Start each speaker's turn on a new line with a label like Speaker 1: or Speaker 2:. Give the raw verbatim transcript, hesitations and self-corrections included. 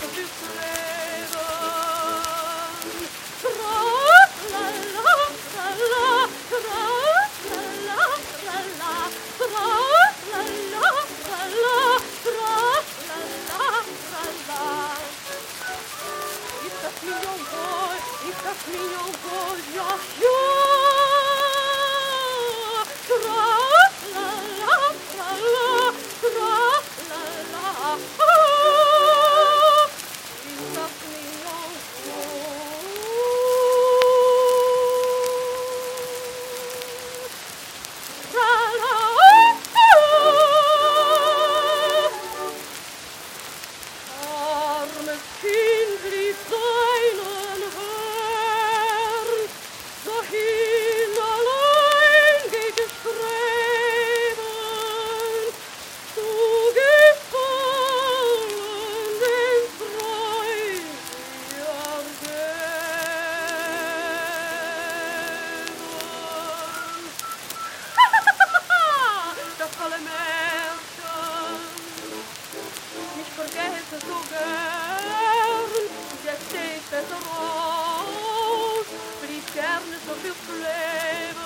Speaker 1: so viel Leben. Tra la la la la, tra la la la la, tra la la la la, tra la la la la. If that's me, oh boy, if that's me, oh boy, yeah, yeah. Tra la la la la, tra la la. Ah, if that's me, oh boy. Tra la. Armes Kind ließ seinen Herrn, dahin allein geht es streben, zu gefallen den Freund ergeben. Das tolle Märchen, ich vergesse so gern, jetzt steht besser aus, blieb gerne so viel Leben.